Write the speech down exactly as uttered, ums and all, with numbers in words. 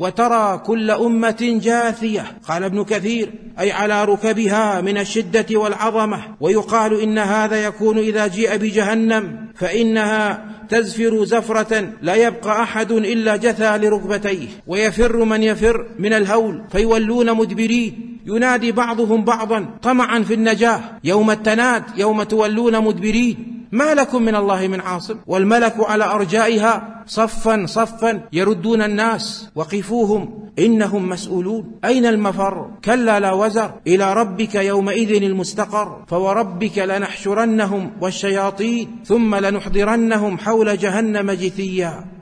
وترى كل أمة جاثية. قال ابن كثير: أي على ركبها من الشدة والعظمة. ويقال إن هذا يكون إذا جيء بجهنم، فإنها تزفر زفرة لا يبقى أحد إلا جثى لركبتيه، ويفر من يفر من الهول فيولون مدبرين، ينادي بعضهم بعضا طمعا في النجاة يوم التناد، يوم تولون مدبرين ما لكم من الله من عاصم. والملك على أرجائها صفا صفا يردون الناس: وقفوهم إنهم مسؤولون. أين المفر؟ كلا لا وزر، إلى ربك يومئذ المستقر. فوربك لنحشرنهم والشياطين ثم لنحضرنهم حول جهنم جثيا.